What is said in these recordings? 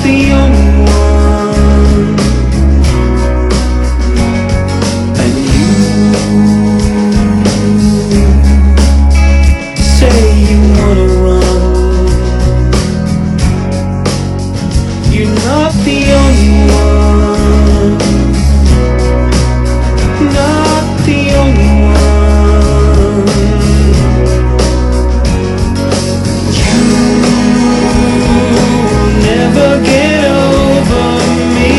the only one, and you say you wanna run. You're not the only one, not the only one. You'll never get over me.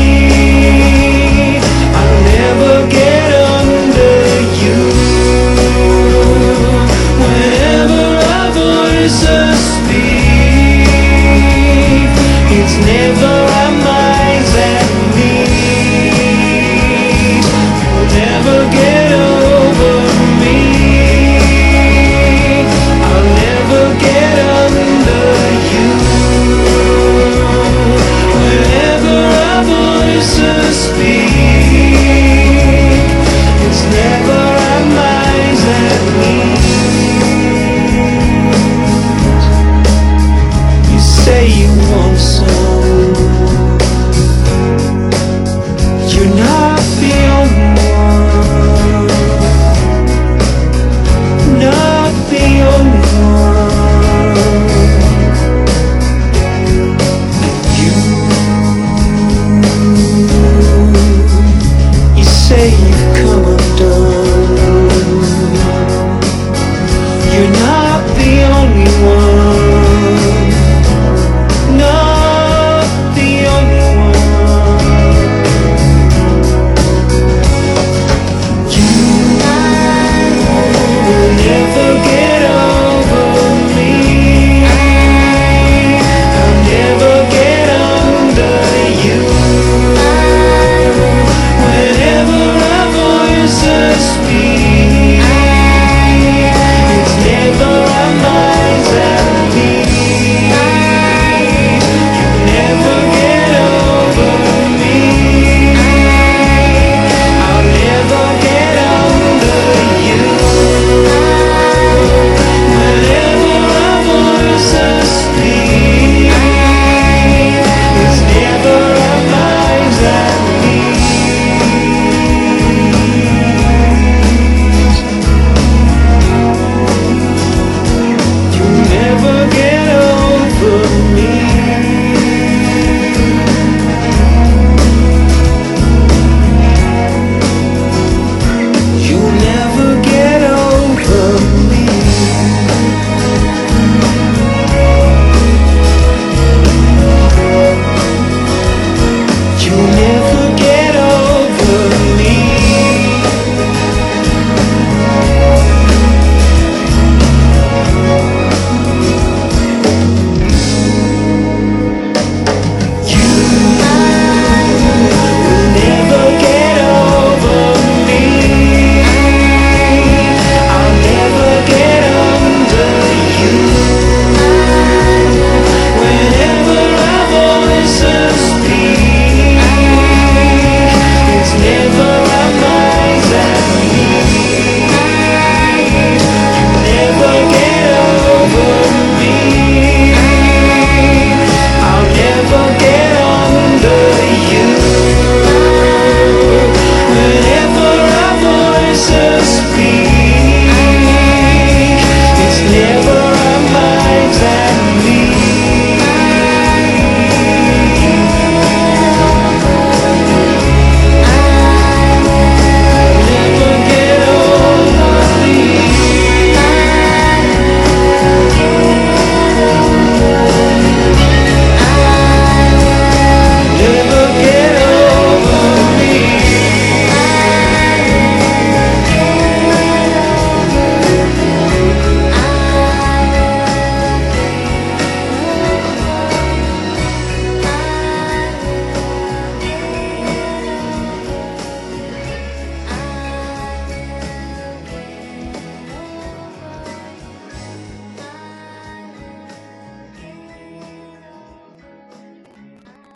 I'll never get under you. Whenever our voices speak, it's never our minds that meet. You'll never get over me. I'll never get under you. Whenever our voices speak, it's never our minds that meet. You say you want some,